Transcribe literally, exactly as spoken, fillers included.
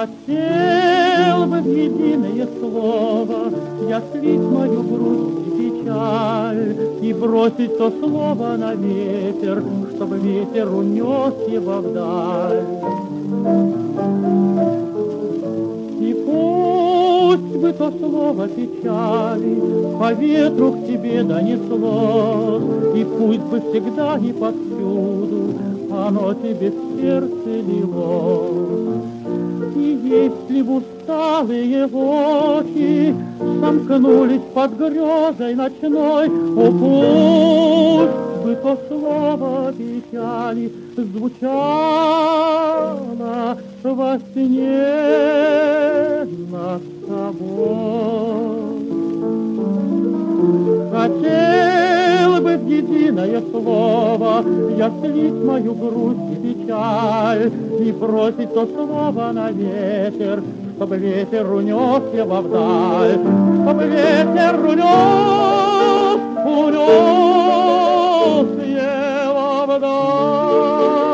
Хотел бы в единое слово я слить мою грусть и печаль и бросить то слово на ветер, чтобы ветер унес его вдаль. И пусть бы то слово печали по ветру к тебе донеслось, и пусть бы всегда и повсюду оно тебе в сердце лилось. И если б усталые очи сомкнулись под грезой ночной, о, пусть бы то слово печали звучало во сне над тобой. Хотел бы в единое слово я слить мою грусть и печаль и бросить то слово на ветер, чтобы ветер унес его вдаль, чтобы ветер унес, унес его вдаль.